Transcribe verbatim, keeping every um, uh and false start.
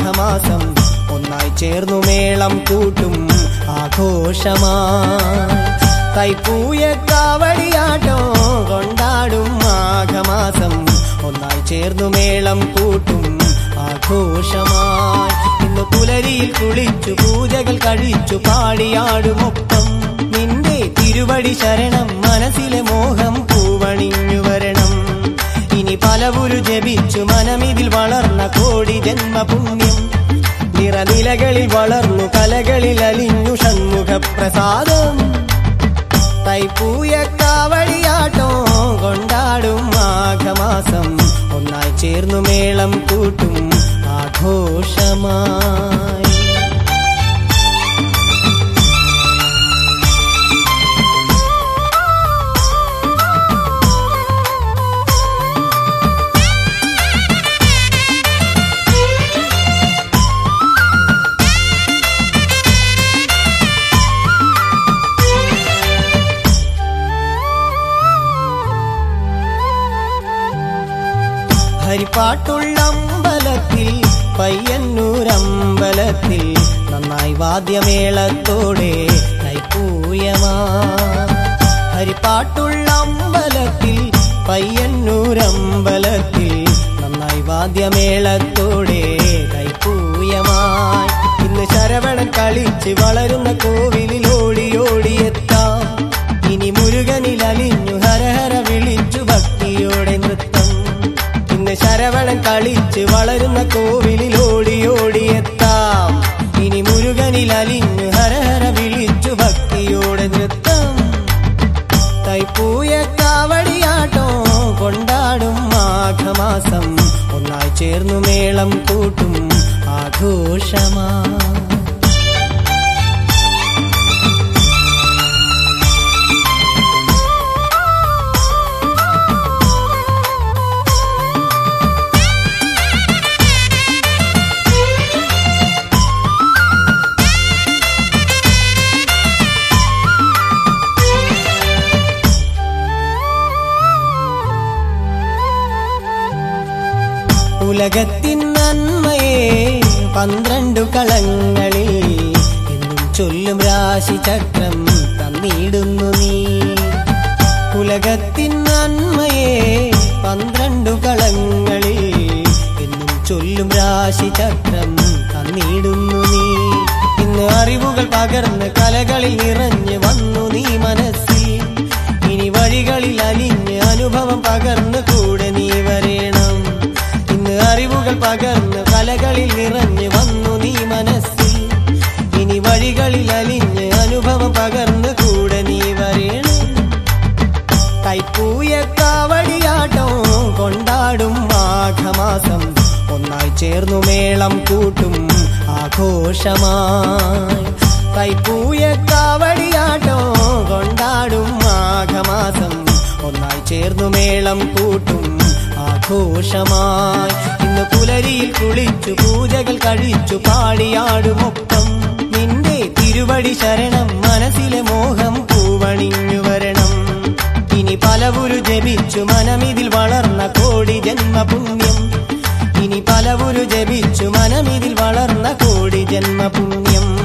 മാഘമാസം ഒന്നായി ചേർന്നു മേളം കൂട്ടും ആഘോഷമായി. തൈപ്പൂയ കാവടിയാട്ടോ കൊണ്ടാടും മാഘമാസം ഒന്നായി ചേർന്നു മേളം കൂട്ടും ആഘോഷമായി. ഇന്ന് പുലരിയിൽ കുളിച്ചു പൂജകൾ കഴിച്ചു പാടിയാടുമൊപ്പം നിന്റെ തിരുവടി ശരണം മനസ്സിലെ മോഹം പൂവണിഞ്ഞു വരണം. ഇനി പലവുരു ജപിച്ചു മനമിതിൽ വളർന്ന കോടി ജന്മപുണ്യം നിറനിലകളിൽ വളർന്നു കലകളിൽ അലിഞ്ഞു ഷൺമുഖ പ്രസാദം. തൈപ്പൂയ കാവടിയാട്ടോ കൊണ്ടാടും മാഘമാസം ഒന്നായി ചേർന്നു മേളം കൂട്ടും ആഘോഷമായി. ഹരിപ്പാട്ടുള്ള അമ്പലത്തിൽ പയ്യന്നൂരമ്പലത്തിൽ നന്നായി വാദ്യമേളത്തോടെ തൈപ്പൂയമാ. ഹരിപ്പാട്ടുള്ള അമ്പലത്തിൽ പയ്യന്നൂരമ്പലത്തിൽ നന്നായി വാദ്യമേളത്തോടെ തൈപ്പൂയമായി. ഇന്ന് ശരവണൻ കളിച്ച് വളരുന്ന കോവിലിൽ ഓടി ഓടിയെത്താം. ഇനി മുരുകനിൽ അലിഞ്ഞു ഹരഹര വിളിച്ചു ഭക്തിയോടെ നൃത്തം. ശരവണൻ കളിച്ച് വളരുന്ന കോവിലിൽ ഓടി ഓടിയെത്താം. ഇനി മുരുകനിൽ അലിഞ്ഞു ഹരഹര വിളിച്ചു ഭക്തിയോടെ നൃത്തം. തൈപ്പൂയ കാവടിയാട്ടോ കൊണ്ടാടും മാഘമാസം ഒന്നായി ചേർന്നു മേളം കൂട്ടും ആഘോഷമായി. ഉലകത്തിൻ നന്മയെ പന്ത്രണ്ടു കളങ്ങളിൽ എന്നും ചൊല്ലും രാശിചക്രം തന്നിടുന്നു നീ. ഉലകത്തിൻ നന്മയെ പന്ത്രണ്ടു കളങ്ങളിൽ എന്നും ചൊല്ലും രാശിചക്രം തന്നിടുന്നു നീ. ഇന്ന് അറിവുകൾ പകർന്ന് കലകളിൽ നിറഞ്ഞു വന്നു നീ മനസ്സിൽ. ഇനി വഴികളിൽ അലിഞ്ഞ് അനുഭവം പകർന്ന് കൂടെ നീ വരേണം. അറിവുകൾ പകർന്ന് കലകളിൽ നിറഞ്ഞു വന്നു നീ മനസ്സിൽ. ഇനി വഴികളിൽ അലിഞ്ഞ് അനുഭവം പകർന്ന് കൂടെ നീ വരേണം. തൈപ്പൂയ കാവടിയാട്ടോ കൊണ്ടാടും മാഘമാസം ഒന്നായി ചേർന്നു മേളം കൂട്ടും ആഘോഷമായി. തൈപ്പൂയ കാവടിയാട്ടോ കൊണ്ടാടും മാഘമാസം ഒന്നായി ചേർന്നു മേളം കൂട്ടും ആഘോഷമായി. ഇന്ന് പുലരിയിൽ കുളിച്ചു പൂജകൾ കഴിച്ചു പാടിയാടുമൊപ്പം നിന്റെ തിരുവടി ശരണം മനസ്സിലെ മോഹം പൂവണിഞ്ഞു വരണം. ഇനി പലവുരു ജപിച്ചു മനമിതിൽ വളർന്ന കോടി ജന്മപുണ്യം. ഇനി പലവുരു ജപിച്ചു മനമിതിൽ വളർന്ന കോടി ജന്മപുണ്യം.